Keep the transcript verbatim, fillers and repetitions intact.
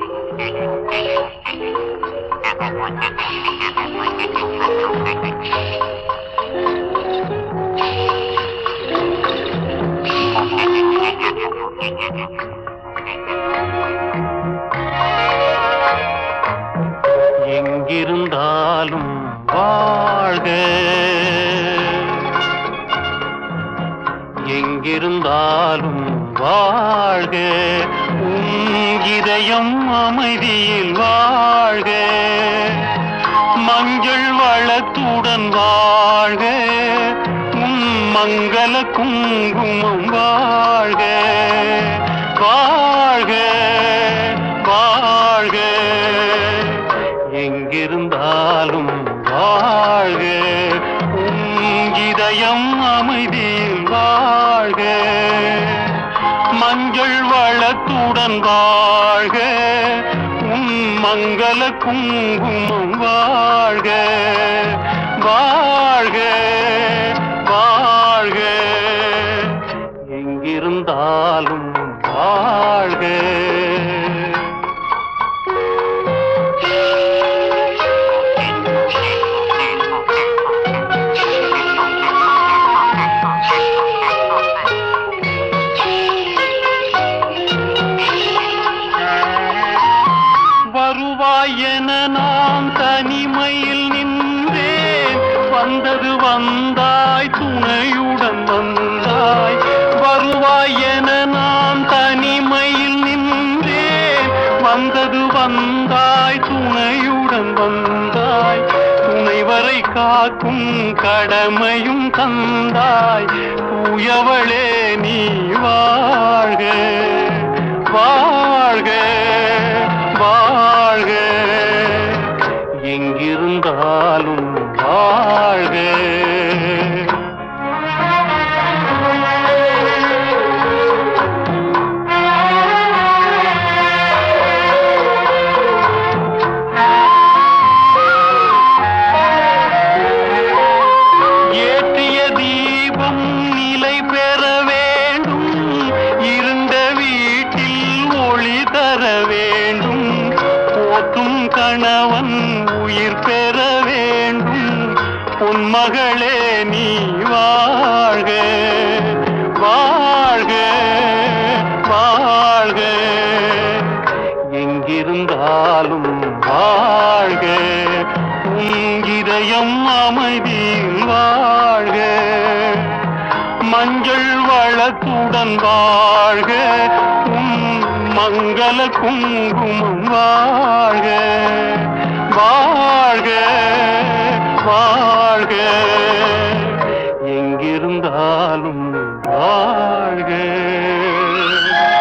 எங்கிருந்தாலும் வாழ்க, எங்கிருந்தாலும் வாழ்க, உன் இதயம் அமைதியில் வாழ்க, மஞ்சள் வளத்துடன் வாழ்க, உன் மங்கள குங்குமம் வாழ்க, வாழ்க வாழ்க, எங்கிருந்தாலும் வாழ்க, உன் இதயம் அமைதியில் வாழ்க, மஞ்சள் வளத்துடன் வாழ்க, உன் மங்கள குங்குமம் வாழ்க, வாழ்க வாழ்க, எங்கிருந்தாலும் வாழ்க. வருவாய் என நான் தனிமையில் நின்றேன், வந்தது வந்தாய் துணையுடன் வந்தாய். வருவாய் என நான் தனிமையில் நின்றேன், வந்தது வந்தாய் துணையுடன் வந்தாய். துணைவரை காக்கும் கடமையும் தந்தாய், தூயவளே நீ வாழ்க வாழ்க வாழ்க, எங்கிருந்தாலும் வாழ்க. ஏற்றிய தீபம் நிலை பெற வேண்டும், இருண்ட வீட்டில் ஒளி தர வேண்டும், போற்றும் கணவன் உயிர் பெற வேண்டும், உன் மகளே நீ வாழ்க வாழ்க வாழ்க, எங்கிருந்தாலும் வாழ்க, உன் இதயம் அமைதியில் வாழ்க, மஞ்சள் வளத்துடன் வாழ்க, உன் மங்கள குங்குமம் வாழ்க, வாழ்க வாழ்க, எங்கிருந்தாலும் வாழ்க.